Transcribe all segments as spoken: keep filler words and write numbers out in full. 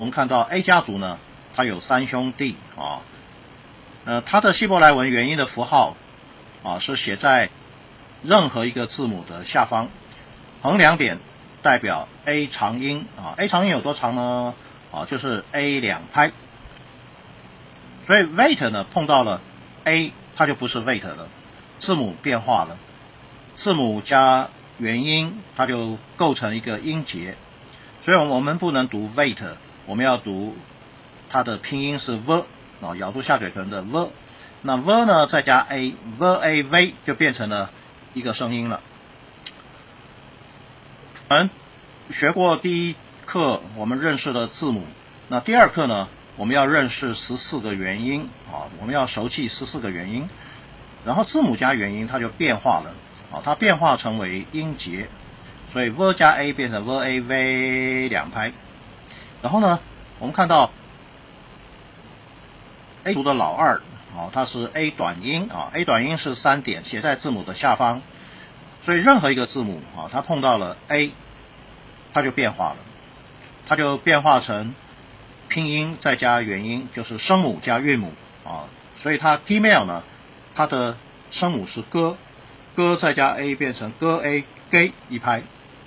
我们看到 A 家族呢，它有三兄弟啊，呃，它的希伯来文元音的符号啊是写在任何一个字母的下方，横两点代表 A 长音啊 ，A 长音有多长呢？啊，就是 A 两拍。所以 weight 呢碰到了 A， 它就不是 weight 了，字母变化了，字母加元音，它就构成一个音节。所以我们不能读 weight， 我们要读它的拼音是 v 啊，咬住下嘴唇的 v。那 v 呢再加 a，v a v 就变成了一个声音了。我们学过第一课，我们认识了字母。那第二课呢，我们要认识十四个元音啊，我们要熟记十四个元音。然后字母加元音，它就变化了啊，它变化成为音节。所以 v 加 a 变成 v a v 两拍。然后呢，我们看到 A 族的老二啊，它是 A 短音啊 ，A 短音是三点写在字母的下方，所以任何一个字母啊，它碰到了 A， 它就变化了，它就变化成拼音再加元音，就是声母加韵母啊，所以它 Gmail 呢，它的声母是歌，歌再加 A 变成歌 A 给一拍。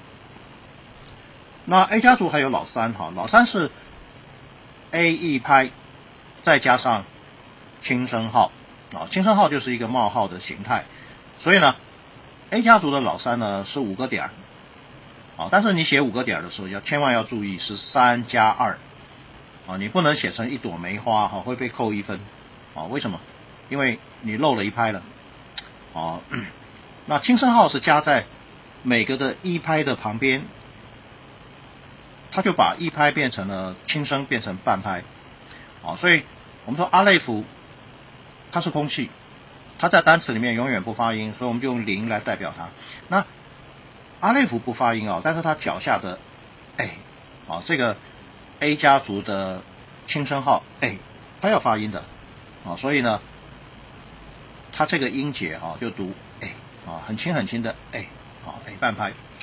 那 A 家族还有老三哈，老三是 A 一拍，再加上轻声号啊，轻声号就是一个冒号的形态，所以呢 A 家族的老三呢是五个点啊，但是你写五个点的时候要千万要注意是三加二啊，你不能写成一朵梅花哈，会被扣一分啊，为什么？因为你漏了一拍了啊。那轻声号是加在每个的一拍的旁边，它就把一拍变成了轻声，变成半拍啊，所以我们说阿累夫它是空气，它在单词里面永远不发音，所以我们就用零来代表它。那阿累夫不发音啊，但是它脚下的 A 啊，这个 A 家族的轻声号 A 它要发音的啊，所以呢，它这个音节啊就读 A 啊，很轻很轻的 A 啊 A 半拍。